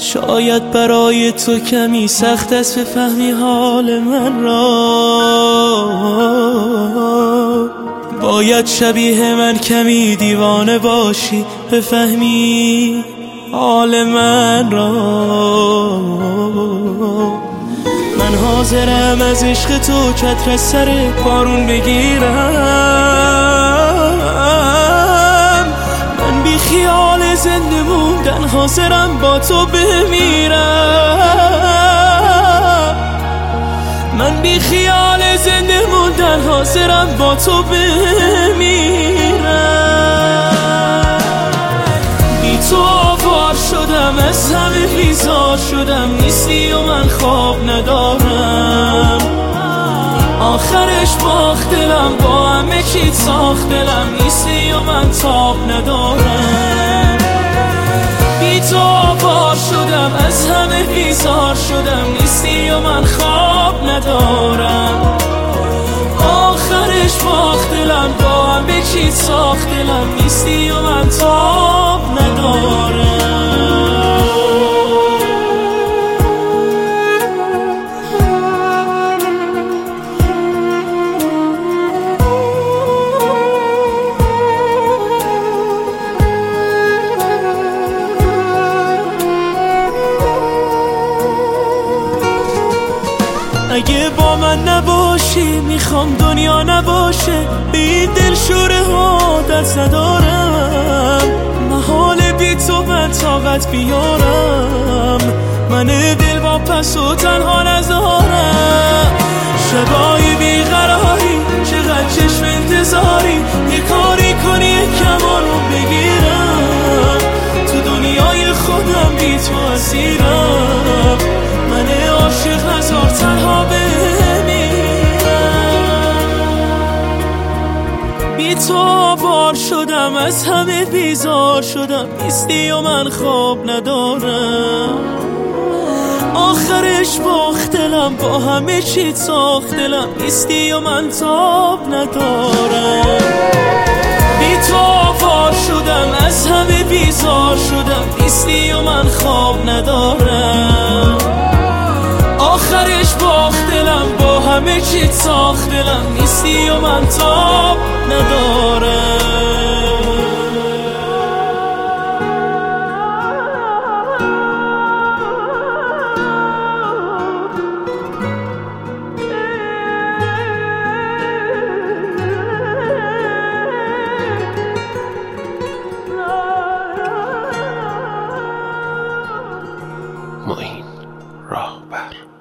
شاید برای تو کمی سخت است بفهمی حال من را. باید شبیه من کمی دیوانه باشی بفهمی حال من را. من حاضرم از عشق تو چتر از سر بارون بگیرم. من بی خیال زنده موندن حاضرم با تو بمیرم. من بی خیال زنده موندن حاضرم با تو بمیرم. بی تو آوار شدم از همه بیزار شدم، نیستی و من خواب ندارم. آخرش باخت دلم با همه چیت ساخت دلم، نیستی و من تاب ندارم. بی تو آوار شدم از همه بیزار شدم، نیستی و من خواب ندارم. آخرش باخت دلم با همه چیت ساخت دلم، نیستی و من تاب ندارم. اگه با من نباشی میخوام دنیا نباشه، به این دلشوره عادت ندارم. محال بی تو من طاقت بیارم، من دل واپس و تنها نذارم. شبای بیقراری چقدر چشم انتظاری، یه کاری کنی یکم آروم بگیرم. تو دنیای خودم بی تو اسیرم، من عاشق هزار تنها بمیرم. بی تو آوار شدم از همه بیزار شدم، نیستی و من خواب ندارم. آخرش باخت دلم با همه چیت ساخت دلم، نیستی و من تاب ندارم. بی تو آوار شدم از همه بیزار شدم، نیستی و من خواب ندارم. آخرش باخت دلم با همه چیت ساخت دلم، نیستی و من تاب ندارم. معین راهبر.